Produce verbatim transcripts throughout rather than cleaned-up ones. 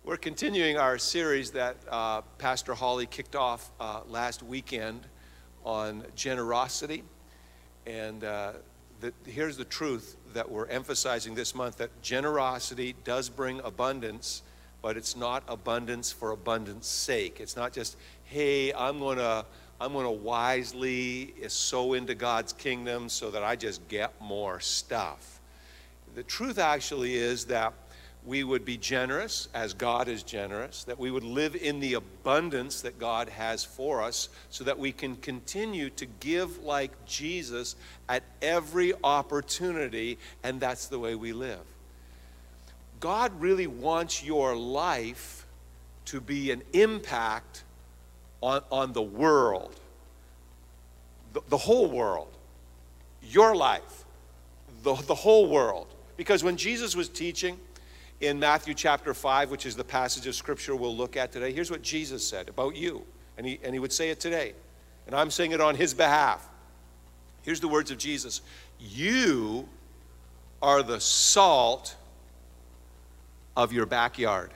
We're continuing our series that uh, Pastor Holly kicked off uh, last weekend on generosity. And uh, the, here's the truth that we're emphasizing this month, that generosity does bring abundance, but it's not abundance for abundance sake. It's not just, hey, I'm going to I'm going to wisely sow into God's kingdom so that I just get more stuff. The truth actually is that we would be generous as God is generous, that we would live in the abundance that God has for us so that we can continue to give like Jesus at every opportunity, and that's the way we live. God really wants your life to be an impact on, on the world, the, the whole world, your life, the, the whole world. Because when Jesus was teaching in Matthew chapter five, which is the passage of scripture we'll look at today, here's what Jesus said about you. And he, and he would say it today. And I'm saying it on his behalf. Here's the words of Jesus. You are the salt of your backyard.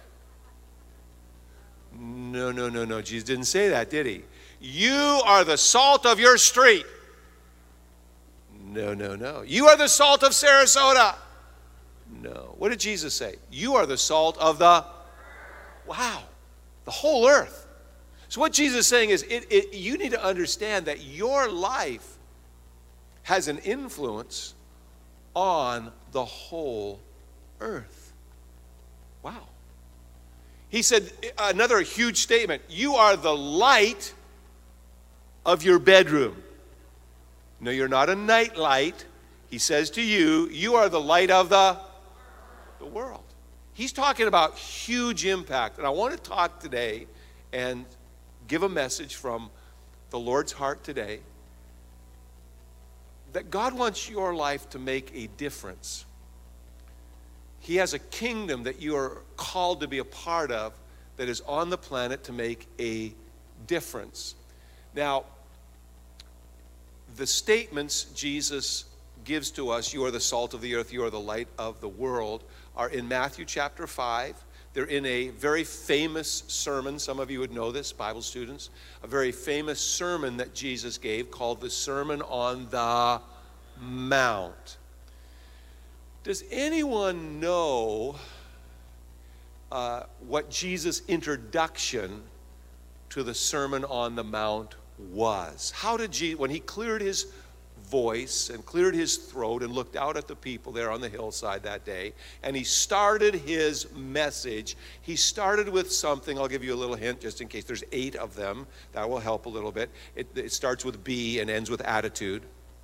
No, no, no, no. Jesus didn't say that, did he? You are the salt of your street. No, no, no. You are the salt of Sarasota. No. What did Jesus say? You are the salt of the, wow, the whole earth. So what Jesus is saying is it, it, you need to understand that your life has an influence on the whole earth. Wow. He said another huge statement. You are the light of your bedroom. No, you're not a night light. He says to you, you are the light of the the world. He's talking about huge impact. And I want to talk today and give a message from the Lord's heart today that God wants your life to make a difference. He has a kingdom that you are called to be a part of that is on the planet to make a difference. Now, the statements Jesus gives to us, you are the salt of the earth, you are the light of the world, are in Matthew chapter five. They're in a very famous sermon. Some of you would know this, Bible students. A very famous sermon that Jesus gave called the Sermon on the Mount. Does anyone know uh, what Jesus' introduction to the Sermon on the Mount was? How did Jesus, when he cleared his voice and cleared his throat and looked out at the people there on the hillside that day, and he started his message, he started with something. I'll give you a little hint just in case. There's eight of them. That will help a little bit. It, it starts with B and ends with attitude.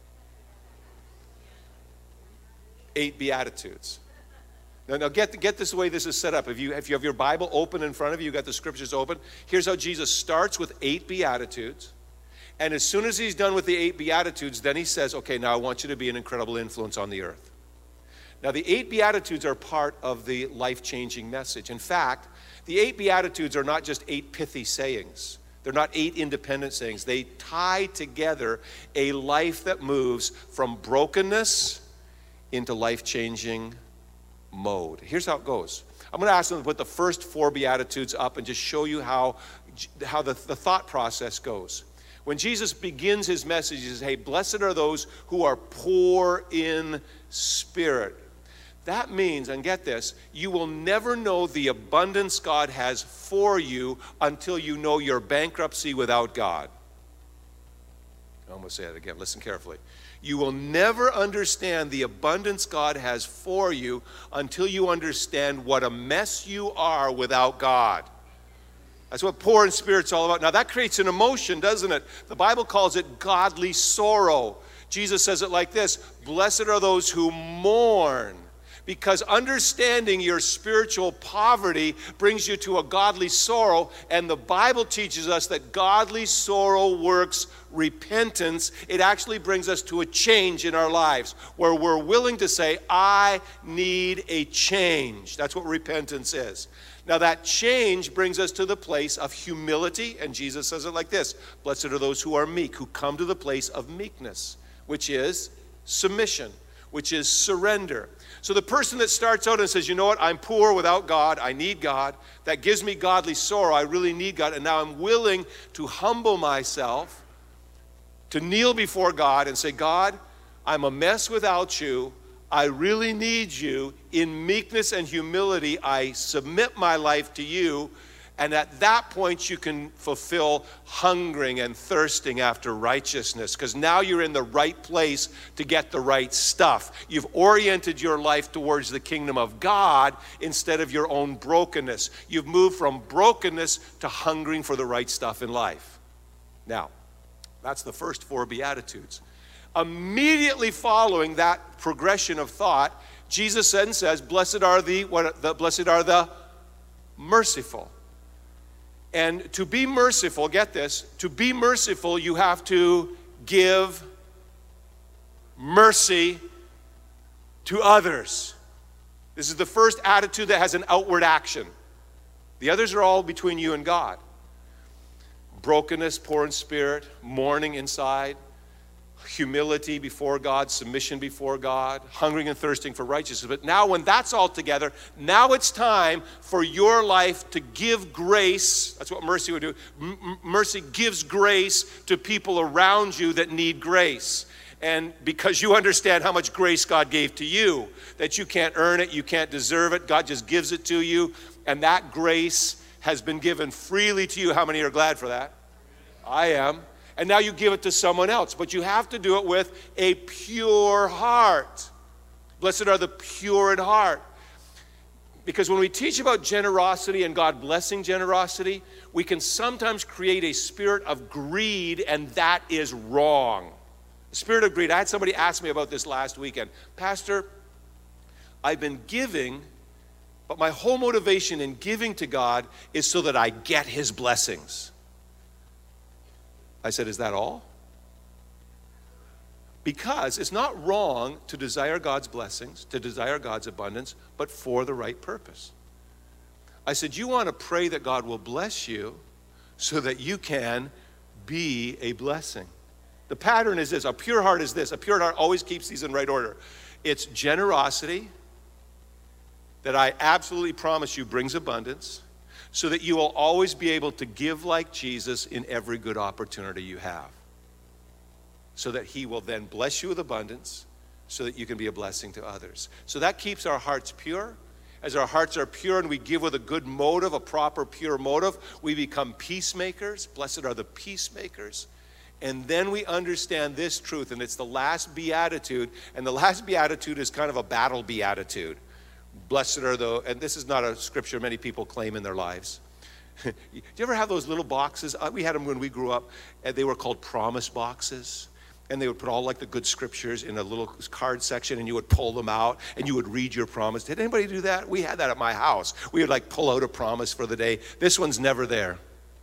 Eight Beatitudes. Now, now get, get this the way this is set up. If you, if you have your Bible open in front of you, you've got the scriptures open. Here's how Jesus starts with eight Beatitudes. And as soon as he's done with the eight Beatitudes, then he says, okay, now I want you to be an incredible influence on the earth. Now, the eight Beatitudes are part of the life-changing message. In fact, the eight Beatitudes are not just eight pithy sayings. They're not eight independent sayings. They tie together a life that moves from brokenness into life-changing mode. Here's how it goes. I'm going to ask them to put the first four Beatitudes up and just show you how, how the, the thought process goes. When Jesus begins his message, he says, hey, blessed are those who are poor in spirit. That means, and get this, you will never know the abundance God has for you until you know your bankruptcy without God. I'm going to say that again. Listen carefully. You will never understand the abundance God has for you until you understand what a mess you are without God. That's what poor in spirit's all about. Now that creates an emotion, doesn't it? The Bible calls it godly sorrow. Jesus says it like this, blessed are those who mourn, because understanding your spiritual poverty brings you to a godly sorrow, and the Bible teaches us that godly sorrow works repentance. It actually brings us to a change in our lives, where we're willing to say, I need a change. That's what repentance is. Now that change brings us to the place of humility, and Jesus says it like this, blessed are those who are meek, who come to the place of meekness, which is submission, which is surrender. So the person that starts out and says, you know what, I'm poor without God, I need God, that gives me godly sorrow, I really need God, and now I'm willing to humble myself, to kneel before God and say, God, I'm a mess without you, I really need you. In meekness and humility, I submit my life to you. And at that point, you can fulfill hungering and thirsting after righteousness, because now you're in the right place to get the right stuff. You've oriented your life towards the kingdom of God instead of your own brokenness. You've moved from brokenness to hungering for the right stuff in life. Now, that's the first four Beatitudes. Immediately following that progression of thought, Jesus then says, blessed are the, what, the blessed are the merciful. And to be merciful, get this, to be merciful, you have to give mercy to others. This is the first attitude that has an outward action. The others are all between you and God. Brokenness, poor in spirit, mourning inside, humility before God, submission before God, hungering and thirsting for righteousness. But now when that's all together, now it's time for your life to give grace. That's what mercy would do. M- mercy gives grace to people around you that need grace. And because you understand how much grace God gave to you, that you can't earn it, you can't deserve it, God just gives it to you, and that grace has been given freely to you. How many are glad for that? I am. And now you give it to someone else. But you have to do it with a pure heart. Blessed are the pure in heart. Because when we teach about generosity and God blessing generosity, we can sometimes create a spirit of greed, and that is wrong. The spirit of greed. I had somebody ask me about this last weekend. Pastor, I've been giving, but my whole motivation in giving to God is so that I get his blessings. I said, is that all? Because it's not wrong to desire God's blessings, to desire God's abundance, but for the right purpose. I said, you want to pray that God will bless you so that you can be a blessing. The pattern is this. A pure heart is this. A pure heart always keeps these in right order. It's generosity that I absolutely promise you brings abundance, so that you will always be able to give like Jesus in every good opportunity you have. So that he will then bless you with abundance, so that you can be a blessing to others. So that keeps our hearts pure. As our hearts are pure and we give with a good motive, a proper pure motive, we become peacemakers. Blessed are the peacemakers. And then we understand this truth, and it's the last beatitude. And the last beatitude is kind of a battle beatitude. Blessed are the, and this is not a scripture many people claim in their lives. Do you ever have those little boxes? Uh, we had them when we grew up, and they were called promise boxes. And they would put all like the good scriptures in a little card section, and you would pull them out, and you would read your promise. Did anybody do that? We had that at my house. We would like pull out a promise for the day. This one's never there.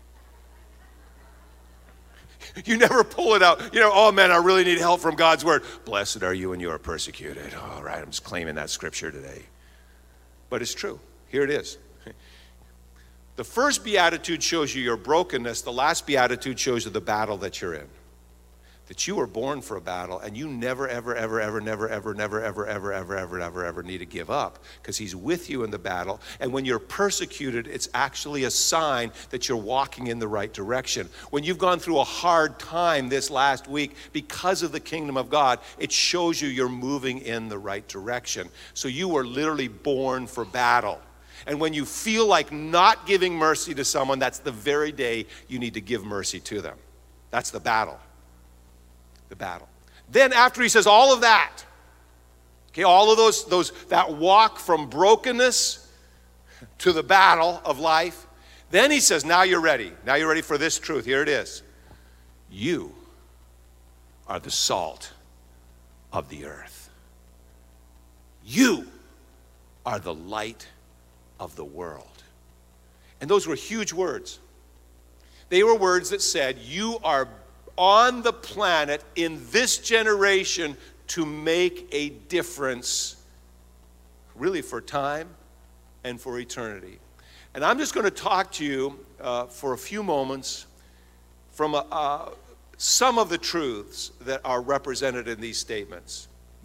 You never pull it out. You know, oh man, I really need help from God's word. Blessed are you when you are persecuted. All right, I'm just claiming that scripture today. But it's true. Here it is. The first beatitude shows you your brokenness. The last beatitude shows you the battle that you're in. That you were born for a battle, and you never, ever, ever, ever, never, ever, never, ever, ever, ever, ever, ever, ever need to give up, because he's with you in the battle. And when you're persecuted, it's actually a sign that you're walking in the right direction. When you've gone through a hard time this last week because of the kingdom of God, it shows you you're moving in the right direction. So you were literally born for battle. And when you feel like not giving mercy to someone, that's the very day you need to give mercy to them. That's the battle. The battle. Then after he says all of that, okay, all of those, those, that walk from brokenness to the battle of life, then he says, now you're ready. Now you're ready for this truth. Here it is. You are the salt of the earth. You are the light of the world. And those were huge words. They were words that said, you are on the planet in this generation to make a difference, really for time and for eternity. And I'm just going to talk to you uh, for a few moments from uh, uh, some of the truths that are represented in these statements.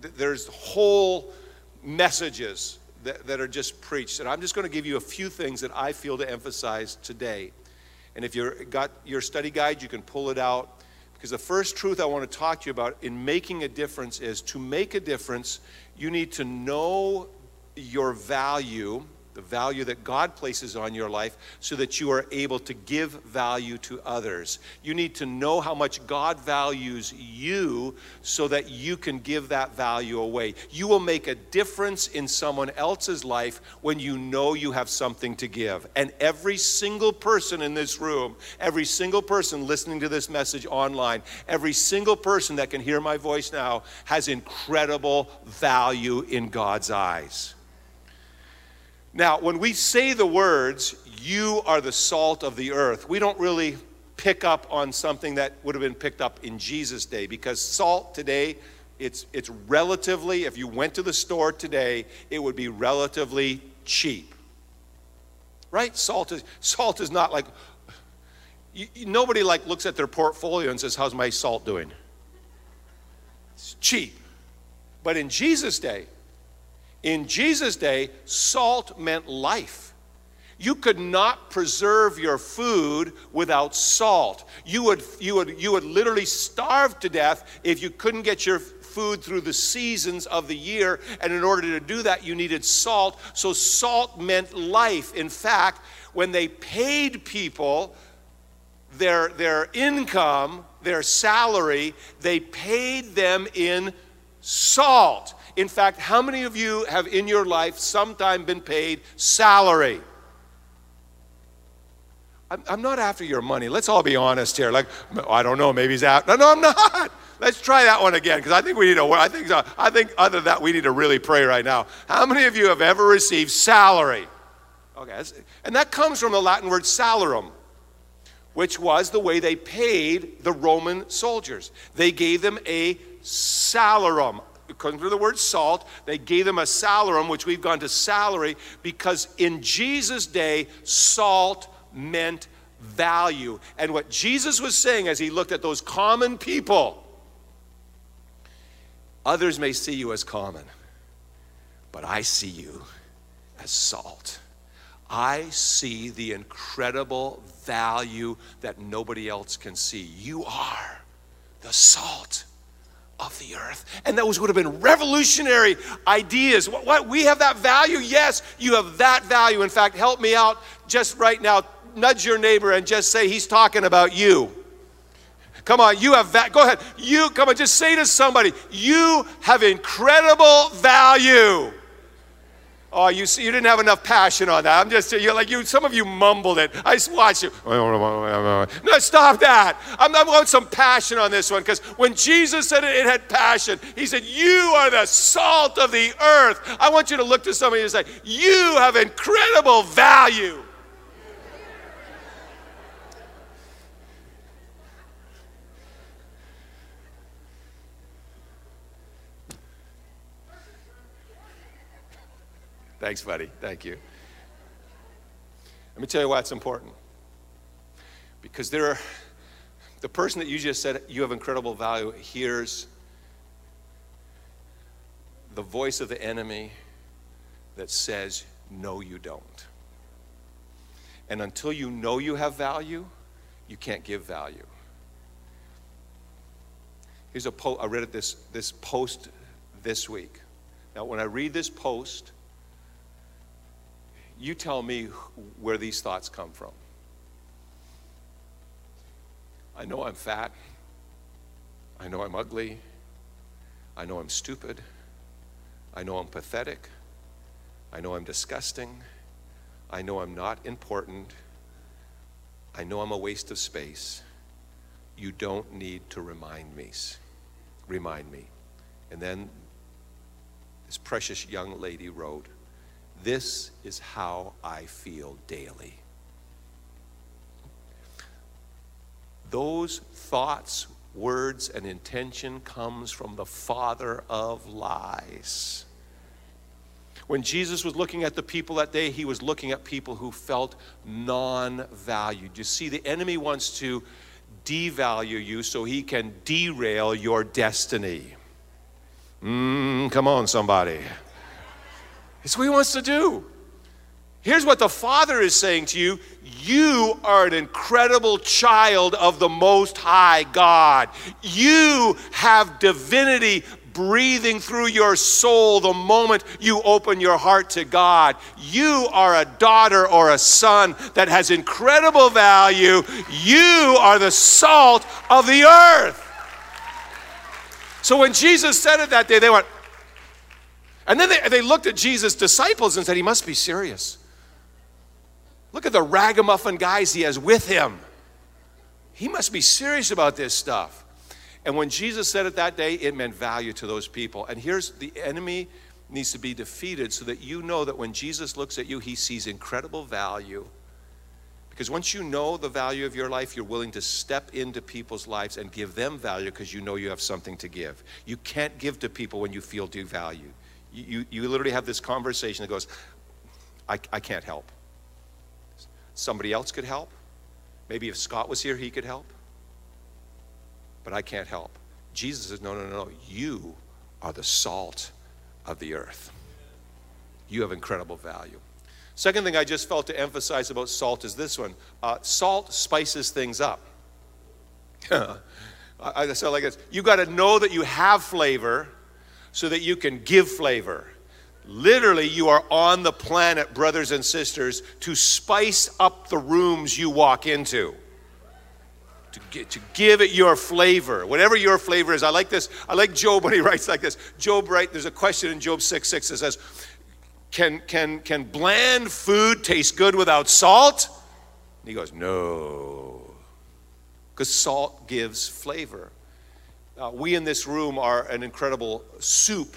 there's whole messages that, that are just preached. And I'm just going to give you a few things that I feel to emphasize today. And if you've got your study guide, you can pull it out. Because the first truth I want to talk to you about in making a difference is, to make a difference, you need to know your value, the value that God places on your life, so that you are able to give value to others. You need to know how much God values you so that you can give that value away. You will make a difference in someone else's life when you know you have something to give. And every single person in this room, every single person listening to this message online, every single person that can hear my voice now has incredible value in God's eyes. Now, when we say the words, "You are the salt of the earth," we don't really pick up on something that would have been picked up in Jesus' day, because salt today, it's, it's relatively, if you went to the store today, it would be relatively cheap. Right? Salt is, salt is not like, you, you, nobody like looks at their portfolio and says, "How's my salt doing?" It's cheap. But in Jesus' day, In Jesus' day, salt meant life. You could not preserve your food without salt. You would, you would, you would literally starve to death if you couldn't get your food through the seasons of the year. And in order to do that, you needed salt. So salt meant life. In fact, when they paid people their, their income, their salary, they paid them in salt. In fact, how many of you have in your life sometime been paid salary? I'm, I'm not after your money. Let's all be honest here. Like, I don't know, maybe he's out. No, no, I'm not. Let's try that one again, because I think we need to, I think, I think other than that, we need to really pray right now. How many of you have ever received salary? Okay, and that comes from the Latin word salarum, which was the way they paid the Roman soldiers. They gave them a salarum. According to the word salt, they gave them a salarum, which we've gone to salary, because in Jesus' day, salt meant value. And what Jesus was saying as he looked at those common people, others may see you as common, but I see you as salt. I see the incredible value that nobody else can see. You are the salt of the earth. And those would have been revolutionary ideas. What, what, we have that value? Yes, you have that value. In fact, help me out just right now. Nudge your neighbor and just say, he's talking about you. Come on, you have that. Go ahead. You, come on, just say to somebody, you have incredible value. Oh, you see, you didn't have enough passion on that. I'm just, you're like, you. Some of you mumbled it. I just watched you. No, stop that. I'm, I want some passion on this one, because when Jesus said it, it had passion. He said, you are the salt of the earth. I want you to look to somebody and say, you have incredible value. Thanks, buddy. Thank you. Let me tell you why it's important. Because there are, the person that you just said you have incredible value hears the voice of the enemy that says, no, you don't. And until you know you have value, you can't give value. Here's a post. I read it this, this post this week. Now, when I read this post, you tell me where these thoughts come from. I know I'm fat. I know I'm ugly. I know I'm stupid. I know I'm pathetic. I know I'm disgusting. I know I'm not important. I know I'm a waste of space. You don't need to remind me. Remind me. And then this precious young lady wrote, this is how I feel daily. Those thoughts, words, and intention comes from the father of lies. When Jesus was looking at the people that day, he was looking at people who felt non-valued. You see, the enemy wants to devalue you so he can derail your destiny. Mm, come on, somebody. It's what he wants to do. Here's what the Father is saying to you. You are an incredible child of the Most High God. You have divinity breathing through your soul the moment you open your heart to God. You are a daughter or a son that has incredible value. You are the salt of the earth. So when Jesus said it that day, they went, and then they, they looked at Jesus' disciples and said, he must be serious. Look at the ragamuffin guys he has with him. He must be serious about this stuff. And when Jesus said it that day, it meant value to those people. And here's the enemy needs to be defeated so that you know that when Jesus looks at you, he sees incredible value. Because once you know the value of your life, you're willing to step into people's lives and give them value because you know you have something to give. You can't give to people when you feel devalued. You, you, you literally have this conversation that goes, I, I can't help. Somebody else could help. Maybe if Scott was here, he could help. But I can't help. Jesus says, no, no, no, no. You are the salt of the earth. You have incredible value. Second thing I just felt to emphasize about salt is this one. Uh, salt spices things up. I, I sound like this. You got to know that you have flavor so that you can give flavor. Literally, you are on the planet, brothers and sisters, to spice up the rooms you walk into. To, get, to give it your flavor, whatever your flavor is. I like this. I like Job when he writes like this. Job writes, there's a question in Job six six that says, can, can, can bland food taste good without salt? And he goes, no. Because salt gives flavor. Uh, we in this room are an incredible soup.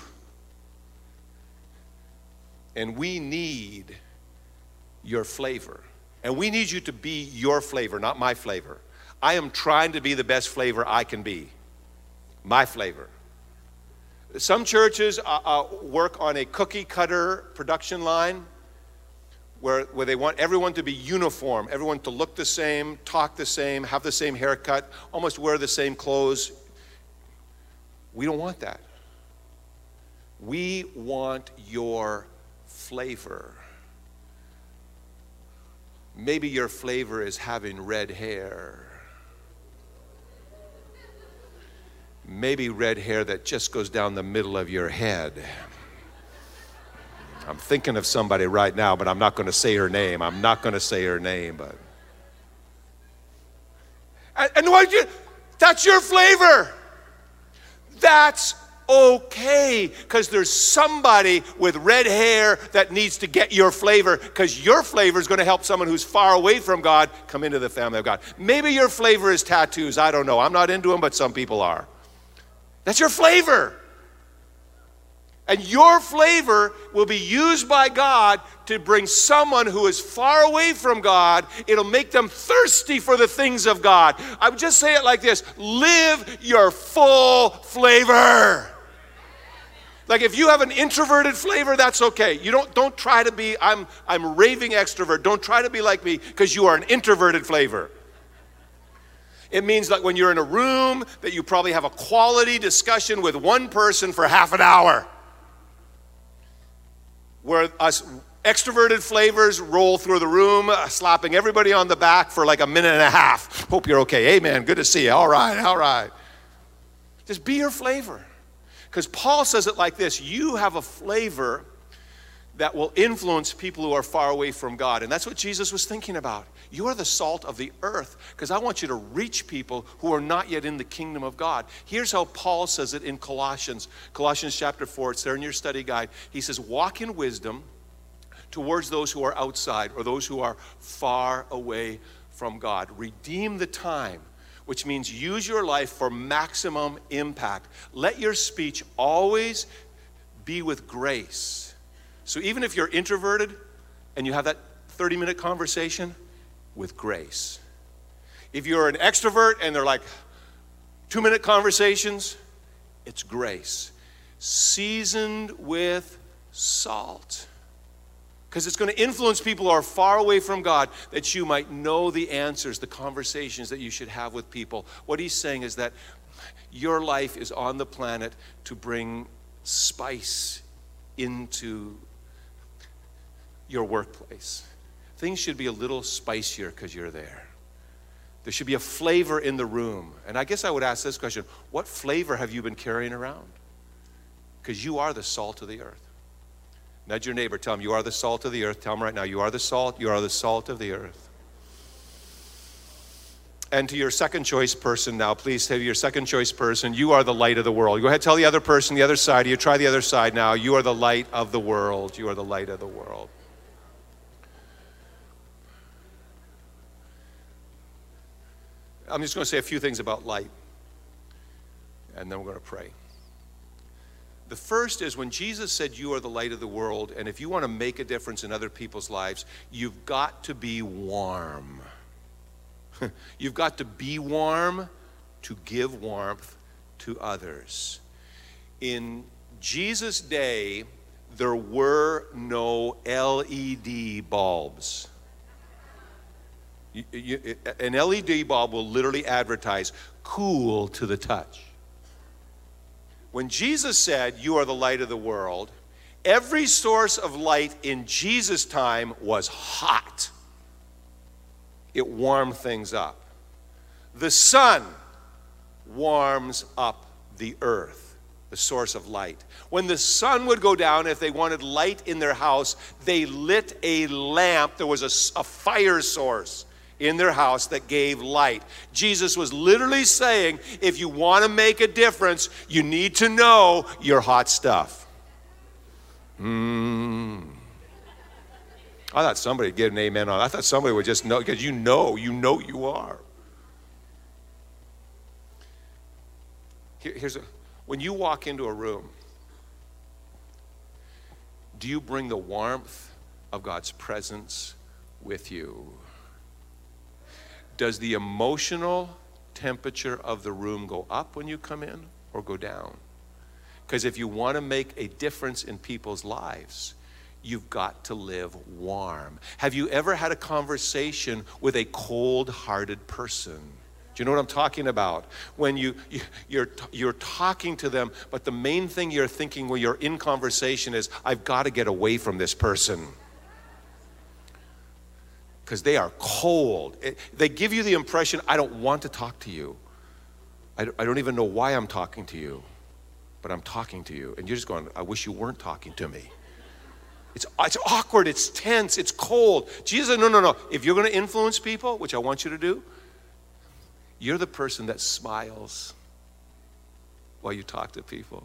And we need your flavor. And we need you to be your flavor, not my flavor. I am trying to be the best flavor I can be. My flavor. Some churches uh, uh, work on a cookie cutter production line where, where they want everyone to be uniform, everyone to look the same, talk the same, have the same haircut, almost wear the same clothes. We don't want that. We want your flavor. Maybe your flavor is having red hair. Maybe red hair that just goes down the middle of your head. I'm thinking of somebody right now, but I'm not going to say her name. I'm not going to say her name, but. And, and what you, that's your flavor. That's okay, because there's somebody with red hair that needs to get your flavor, because your flavor is going to help someone who's far away from God come into the family of God. Maybe your flavor is tattoos. I don't know. I'm not into them, but some people are. That's your flavor. And your flavor will be used by God to bring someone who is far away from God. It'll make them thirsty for the things of God. I would just say it like this: live your full flavor. Like if you have an introverted flavor, that's okay. You don't, don't try to be, I'm, I'm raving extrovert. Don't try to be like me, because you are an introverted flavor. It means that when you're in a room that you probably have a quality discussion with one person for half an hour. Where us extroverted flavors roll through the room, uh, slapping everybody on the back for like a minute and a half. Hope you're okay. Amen. Good to see you. All right, all right. Just be your flavor. Because Paul says it like this: you have a flavor that will influence people who are far away from God. And that's what Jesus was thinking about. You are the salt of the earth, because I want you to reach people who are not yet in the kingdom of God. Here's how Paul says it in Colossians. Colossians chapter four, it's there in your study guide. He says, walk in wisdom towards those who are outside, or those who are far away from God. Redeem the time, which means use your life for maximum impact. Let your speech always be with grace. So even if you're introverted and you have that thirty minute conversation, with grace. If you're an extrovert and they're like two minute conversations, it's grace. Seasoned with salt. Because it's going to influence people who are far away from God, that you might know the answers, the conversations that you should have with people. What he's saying is that your life is on the planet to bring spice into your workplace. Things should be a little spicier because you're there. There should be a flavor in the room. And I guess I would ask this question: what flavor have you been carrying around? Because you are the salt of the earth. Nudge your neighbor, tell him you are the salt of the earth. Tell him right now, you are the salt, you are the salt of the earth. And to your second choice person now, please say to your second choice person, you are the light of the world. Go ahead, tell the other person, the other side, you try the other side now, you are the light of the world. You are the light of the world. I'm just going to say a few things about light, and then we're going to pray. The first is when Jesus said you are the light of the world, and if you want to make a difference in other people's lives, you've got to be warm. You've got to be warm to give warmth to others. In Jesus' day, there were no L E D bulbs. You, you, an L E D bulb will literally advertise, cool to the touch. When Jesus said, you are the light of the world, every source of light in Jesus' time was hot. It warmed things up. The sun warms up the earth, the source of light. When the sun would go down, if they wanted light in their house, they lit a lamp. There was a, a fire source in their house that gave light. Jesus was literally saying, if you want to make a difference, you need to know your hot stuff. Hmm. I thought somebody would get an amen on it. I thought somebody would just know, because you know, you know you are. Here, here's a, when you walk into a room, do you bring the warmth of God's presence with you? Does the emotional temperature of the room go up when you come in or go down? Because if you want to make a difference in people's lives, you've got to live warm. Have you ever had a conversation with a cold-hearted person? Do you know what I'm talking about? When you, you, you're, you're talking to them, but the main thing you're thinking when you're in conversation is, I've got to get away from this person. Because they are cold. It, they give you the impression, I don't want to talk to you. I, I don't even know why I'm talking to you, but I'm talking to you. And you're just going, I wish you weren't talking to me. It's, it's awkward, it's tense, it's cold. Jesus said, no, no, no. If you're going to influence people, which I want you to do, you're the person that smiles while you talk to people.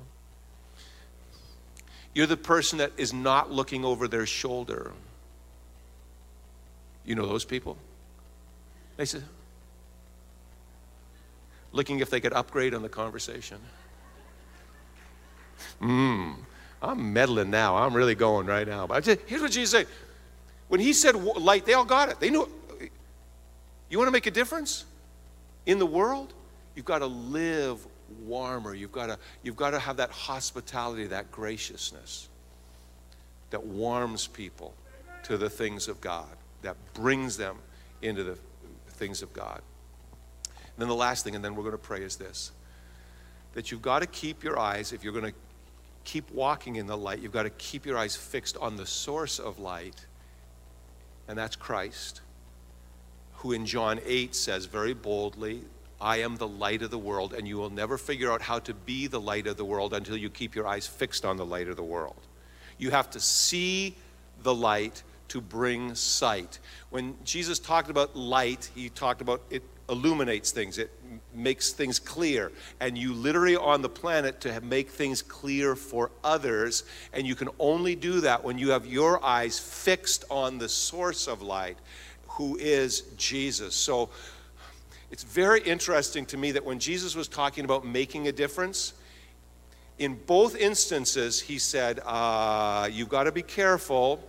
You're the person that is not looking over their shoulder. You know those people? They said, looking if they could upgrade on the conversation. Mmm, I'm meddling now. I'm really going right now. But I just, here's what Jesus said. When he said light, they all got it. They knew it. You want to make a difference in the world? You've got to live warmer. You've got to, you've got to have that hospitality, that graciousness that warms people to the things of God, that brings them into the things of God. And then the last thing, and then we're going to pray, is this: that you've got to keep your eyes, if you're going to keep walking in the light, you've got to keep your eyes fixed on the source of light, and that's Christ, who in John eight says very boldly, I am the light of the world, and you will never figure out how to be the light of the world until you keep your eyes fixed on the light of the world. You have to see the light to bring sight. When Jesus talked about light, he talked about it illuminates things, it makes things clear, and you literally on the planet to make things clear for others, and you can only do that when you have your eyes fixed on the source of light, who is Jesus. So it's very interesting to me that when Jesus was talking about making a difference, in both instances he said, uh, you've got to be careful,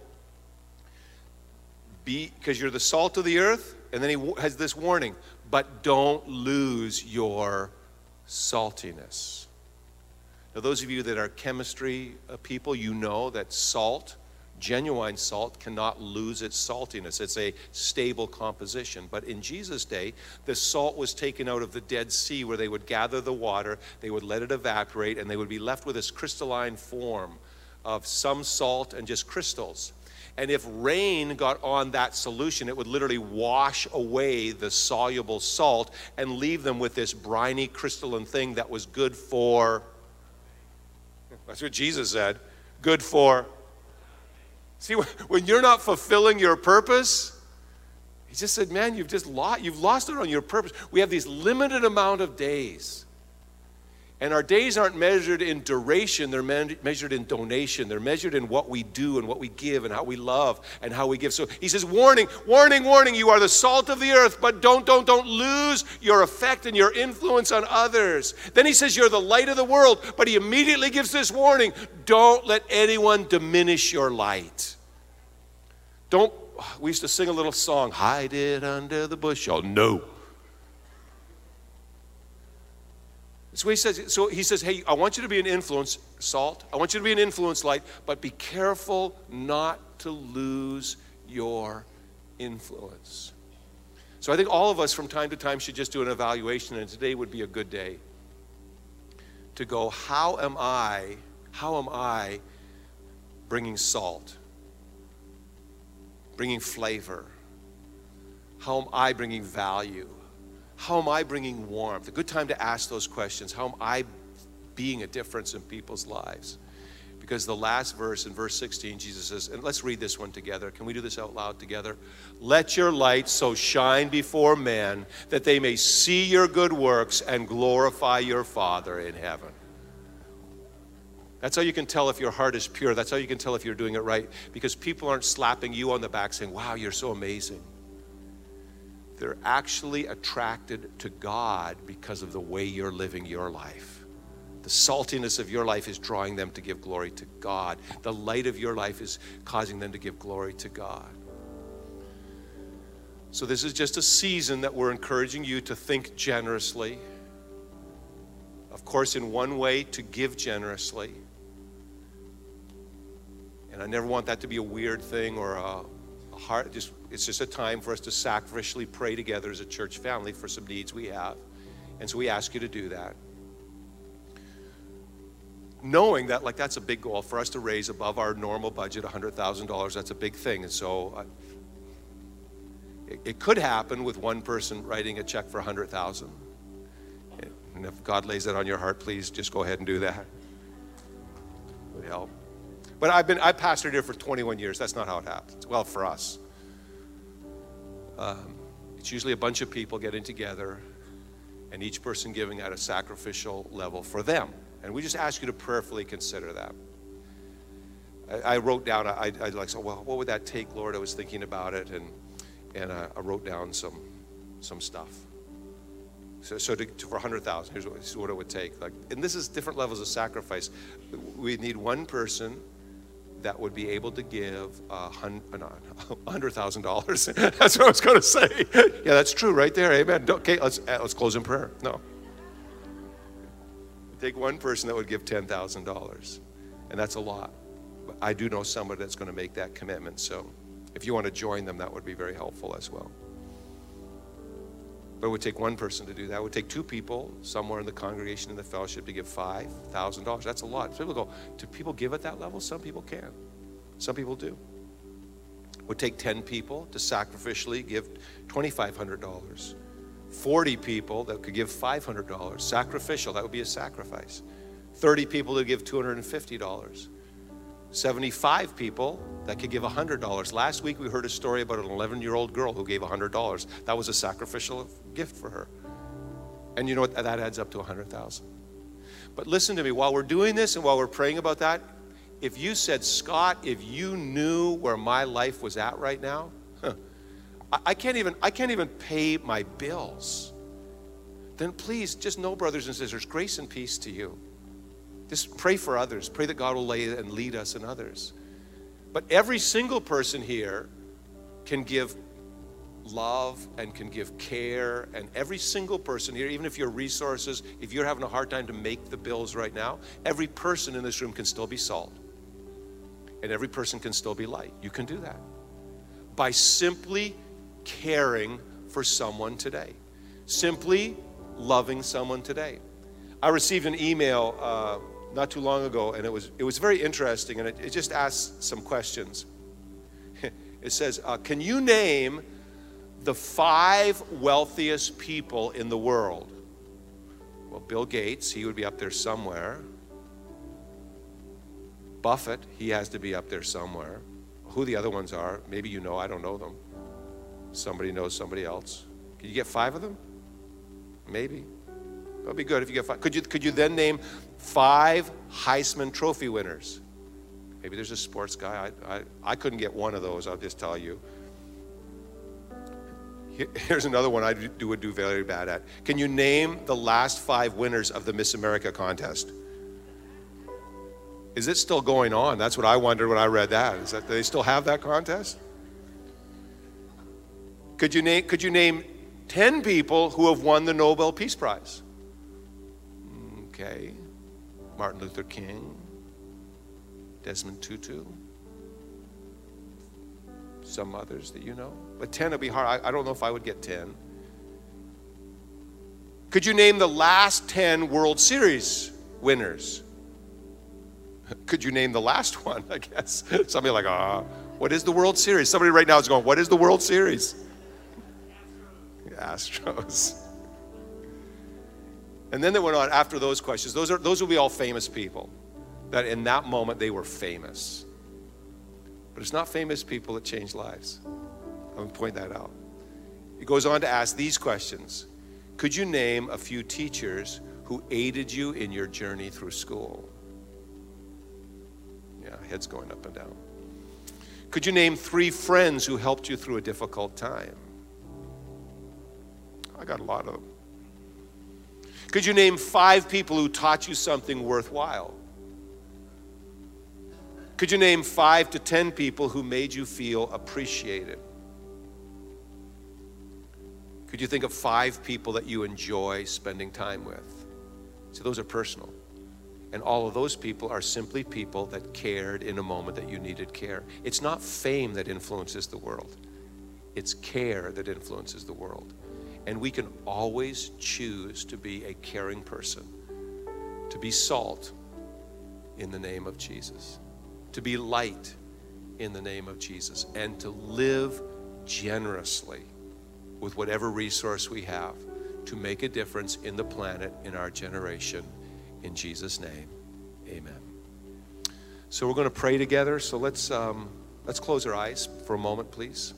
Be, because you're the salt of the earth, and then he has this warning, but don't lose your saltiness. Now, those of you that are chemistry people, you know that salt Genuine salt cannot lose its saltiness. It's a stable composition. But in Jesus' day, the salt was taken out of the Dead Sea, where they would gather the water, they would let it evaporate, and they would be left with this crystalline form of some salt and just crystals. And if rain got on that solution, it would literally wash away the soluble salt and leave them with this briny crystalline thing that was good for, that's what Jesus said, good for. See, when you're not fulfilling your purpose, he just said, man, you've just lost, you've lost it on your purpose. We have these limited amount of days. And our days aren't measured in duration, they're me- measured in donation. They're measured in what we do and what we give and how we love and how we give. So he says, warning, warning, warning, you are the salt of the earth, but don't, don't, don't lose your effect and your influence on others. Then he says, you're the light of the world, but he immediately gives this warning, don't let anyone diminish your light. Don't, we used to sing a little song, hide it under the bushel. No. So he says, so he says, hey, I want you to be an influence, salt. I want you to be an influence light, but be careful not to lose your influence. So I think all of us from time to time should just do an evaluation, and today would be a good day to go, how am I, how am I bringing salt, bringing flavor? How am I bringing value? How am I bringing warmth? A good time to ask those questions. How am I being a difference in people's lives? Because the last verse, in verse sixteen, Jesus says, and let's read this one together. Can we do this out loud together? Let your light so shine before men that they may see your good works and glorify your Father in heaven. That's how you can tell if your heart is pure. That's how you can tell if you're doing it right. Because people aren't slapping you on the back saying, wow, you're so amazing. They're actually attracted to God because of the way you're living your life. The saltiness of your life is drawing them to give glory to God. The light of your life is causing them to give glory to God. So this is just a season that we're encouraging you to think generously. Of course, in one way, to give generously. And I never want that to be a weird thing or a Heart, just, it's just a time for us to sacrificially pray together as a church family for some needs we have. And so we ask you to do that. Knowing that, like, that's a big goal for us to raise above our normal budget, one hundred thousand dollars. That's a big thing. And so uh, it, it could happen with one person writing a check for one hundred thousand dollars. And if God lays that on your heart, please just go ahead and do that. It would help. But I've been, I pastored here for twenty-one years. That's not how it happens. Well, for us. Um, it's usually a bunch of people getting together and each person giving at a sacrificial level for them. And we just ask you to prayerfully consider that. I, I wrote down, I, I like, so, well, what would that take, Lord? I was thinking about it, and and I, I wrote down some some stuff. So, so to, to, for one hundred thousand dollars, here's what, here's what it would take. Like, and this is different levels of sacrifice. We need one person that would be able to give uh, one hundred thousand dollars. That's what I was going to say. Yeah, that's true right there. Amen. Okay, let's, let's close in prayer. No. Take one person that would give ten thousand dollars, and that's a lot. But I do know somebody that's going to make that commitment, so if you want to join them, that would be very helpful as well. But it would take one person to do that. It would take two people somewhere in the congregation, in the fellowship, to give five thousand dollars. That's a lot. People go, do people give at that level? Some people can. Some people do. It would take ten people to sacrificially give twenty-five hundred dollars. forty people that could give five hundred dollars. Sacrificial, that would be a sacrifice. thirty people to give two hundred fifty dollars. seventy-five people that could give one hundred dollars. Last week we heard a story about an eleven-year-old girl who gave one hundred dollars. That was a sacrificial gift for her. And you know what? That adds up to one hundred thousand dollars. But listen to me, while we're doing this and while we're praying about that, if you said, Scott, if you knew where my life was at right now, huh, I, I can't even, I can't even pay my bills. Then please, just know, brothers and sisters, grace and peace to you. Just pray for others. Pray that God will lay and lead us in others. But every single person here can give love and can give care. And every single person here, even if your resources, if you're having a hard time to make the bills right now, every person in this room can still be salt. and every person can still be light. You can do that by simply caring for someone today, simply loving someone today. I received an email uh, not too long ago, and it was it was very interesting, and it, it just asked some questions. It says, uh, can you name the five wealthiest people in the world? Well, Bill Gates, he would be up there somewhere. Buffett, he has to be up there somewhere. Who the other ones are, maybe you know, I don't know them. Somebody knows somebody else. Can you get five of them? Maybe. That'd be good if you get five. Could you, could you then name five Heisman Trophy winners? Maybe there's a sports guy. I, I, I couldn't get one of those, I'll just tell you. Here, here's another one I do, would do very bad at. Can you name the last five winners of the Miss America contest? Is it still going on? That's what I wondered when I read that. Is that, do they still have that contest? Could you name, could you name ten people who have won the Nobel Peace Prize? Okay. Martin Luther King, Desmond Tutu, some others that you know. But ten would be hard. I, I don't know if I would get ten. Could you name the last ten World Series winners? Could you name the last one, I guess? Somebody like, ah, uh, what is the World Series? Somebody right now is going, what is the World Series? Astros. Astros. And then they went on after those questions. Those are those will be all famous people. That in that moment they were famous. But it's not famous people that change lives. I'm going to point that out. It goes on to ask these questions. Could you name a few teachers who aided you in your journey through school? Yeah, heads going up and down. Could you name three friends who helped you through a difficult time? I got a lot of them. Could you name five people who taught you something worthwhile? Could you name five to ten people who made you feel appreciated? Could you think of five people that you enjoy spending time with? So those are personal. And all of those people are simply people that cared in a moment that you needed care. It's not fame that influences the world. It's care that influences the world. And we can always choose to be a caring person, to be salt in the name of Jesus, to be light in the name of Jesus, and to live generously with whatever resource we have to make a difference in the planet, in our generation. In Jesus' name, amen. So we're going to pray together. So let's um, let's close our eyes for a moment, please.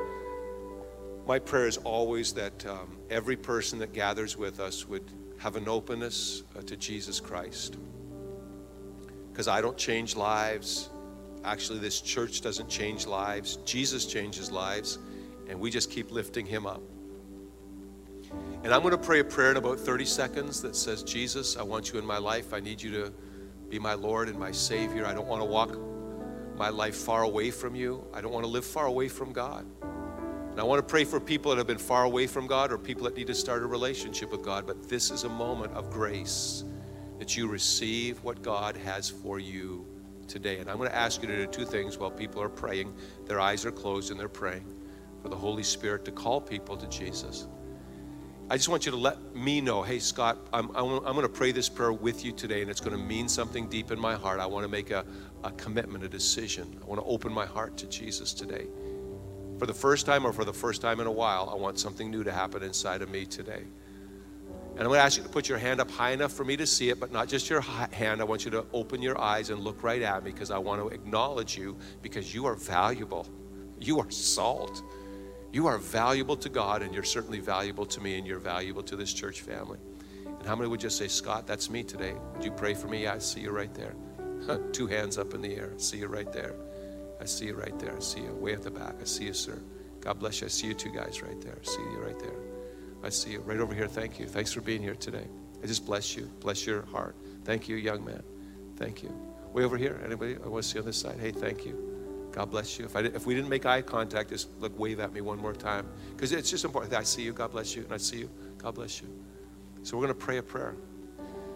My prayer is always that um, every person that gathers with us would have an openness uh, to Jesus Christ. Because I don't change lives. Actually, this church doesn't change lives. Jesus changes lives, and we just keep lifting him up. And I'm going to pray a prayer in about thirty seconds that says, Jesus, I want you in my life. I need you to be my Lord and my Savior. I don't want to walk my life far away from you. I don't want to live far away from God. And I want to pray for people that have been far away from God or people that need to start a relationship with God. But this is a moment of grace that you receive what God has for you today. And I'm going to ask you to do two things while people are praying. Their eyes are closed and they're praying for the Holy Spirit to call people to Jesus. I just want you to let me know, hey, Scott, I'm, I'm, I'm going to pray this prayer with you today, and it's going to mean something deep in my heart. I want to make a, a commitment, a decision. I want to open my heart to Jesus today. For the first time or for the first time in a while, I want something new to happen inside of me today. And I'm going to ask you to put your hand up high enough for me to see it, but not just your hand. I want you to open your eyes and look right at me because I want to acknowledge you because you are valuable. You are salt. You are valuable to God, and you're certainly valuable to me, and you're valuable to this church family. And how many would just say, Scott, that's me today? Would you pray for me? I see you right there. Two hands up in the air. I see you right there. I see you right there. I see you way at the back. I see you, sir. God bless you. I see you two guys right there. I see you right there. I see you right over here. Thank you. Thanks for being here today. I just bless you. Bless your heart. Thank you, young man. Thank you. Way over here. Anybody? I want to see on this side. Hey, thank you. God bless you. If, I, if we didn't make eye contact, just look, wave at me one more time. Because it's just important. I see you. God bless you. And I see you. God bless you. So we're going to pray a prayer.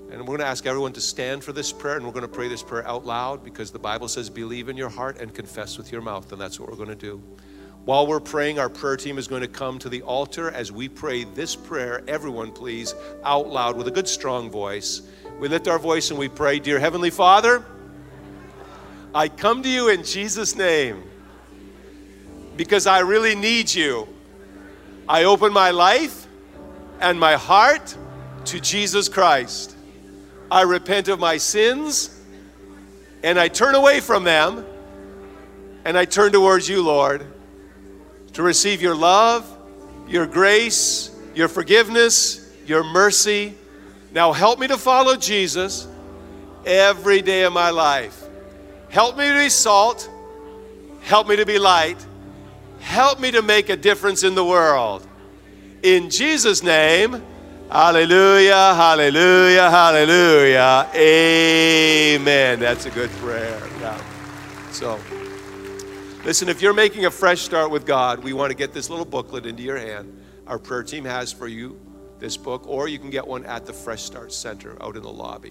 And we're going to ask everyone to stand for this prayer, and we're going to pray this prayer out loud because the Bible says believe in your heart and confess with your mouth, and that's what we're going to do. While we're praying, our prayer team is going to come to the altar as we pray this prayer. Everyone, please, out loud with a good, strong voice. We lift our voice and we pray, Dear Heavenly Father, I come to you in Jesus' name because I really need you. I open my life and my heart to Jesus Christ. I repent of my sins and I turn away from them and I turn towards you, Lord, to receive your love, your grace, your forgiveness, your mercy. Now help me to follow Jesus every day of my life. Help me to be salt. Help me to be light. Help me to make a difference in the world. In Jesus' name, hallelujah, hallelujah, hallelujah, amen. That's a good prayer. Yeah. So, listen, if you're making a fresh start with God, we want to get this little booklet into your hand. Our prayer team has for you this book, or you can get one at the Fresh Start Center out in the lobby.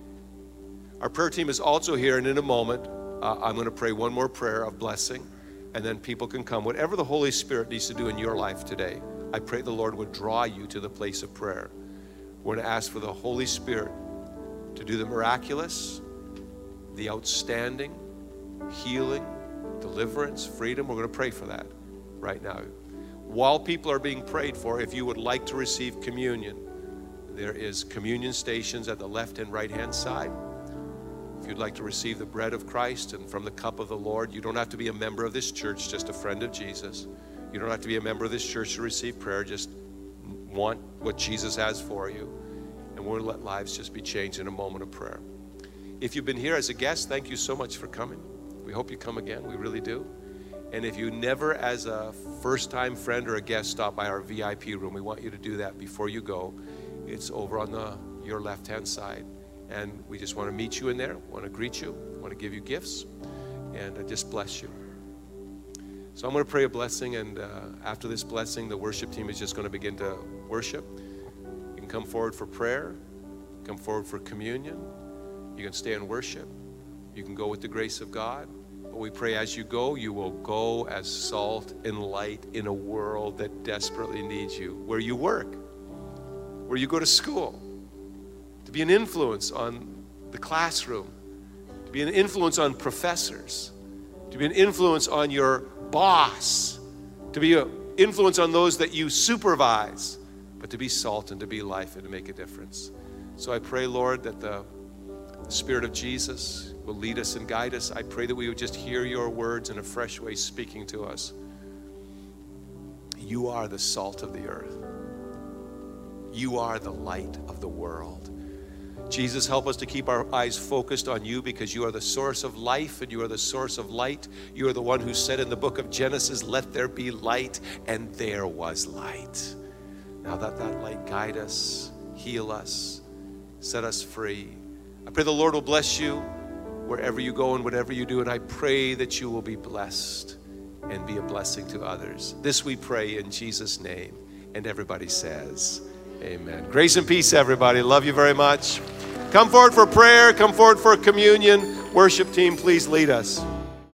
Our prayer team is also here, and in a moment, uh, I'm going to pray one more prayer of blessing, and then people can come. Whatever the Holy Spirit needs to do in your life today, I pray the Lord would draw you to the place of prayer. We're going to ask for the Holy Spirit to do the miraculous, the outstanding, healing, deliverance, freedom. We're going to pray for that right now. While people are being prayed for, if you would like to receive communion, there is communion stations at the left and right hand side. If you'd like to receive the bread of Christ and from the cup of the Lord, you don't have to be a member of this church, just a friend of Jesus. You don't have to be a member of this church to receive prayer. Just want what Jesus has for you. And we'll let lives just be changed in a moment of prayer. If you've been here as a guest, thank you so much for coming. We hope you come again. We really do. And if you never, as a first-time friend or a guest, stop by our V I P room, we want you to do that before you go. It's over on the your left-hand side. And we just want to meet you in there, want to greet you, want to give you gifts, and uh, just bless you. So I'm going to pray a blessing, and uh, after this blessing, the worship team is just going to begin to worship. You can come forward for prayer, come forward for communion. You can stay and worship. You can go with the grace of God. But we pray as you go, you will go as salt and light in a world that desperately needs you. Where you work, where you go to school, to be an influence on the classroom, to be an influence on professors, to be an influence on your boss, to be an influence on those that you supervise, but to be salt and to be life and to make a difference. So I pray, Lord, that the, the Spirit of Jesus will lead us and guide us. I pray that we would just hear your words in a fresh way speaking to us. You are the salt of the earth. You are the light of the world. Jesus, help us to keep our eyes focused on you because you are the source of life and you are the source of light. You are the one who said in the book of Genesis, let there be light, and there was light. Now let that light guide us, heal us, set us free. I pray the Lord will bless you wherever you go and whatever you do, and I pray that you will be blessed and be a blessing to others. This we pray in Jesus' name, and everybody says, amen. Grace and peace, everybody. Love you very much. Come forward for prayer. Come forward for communion. Worship team, please lead us.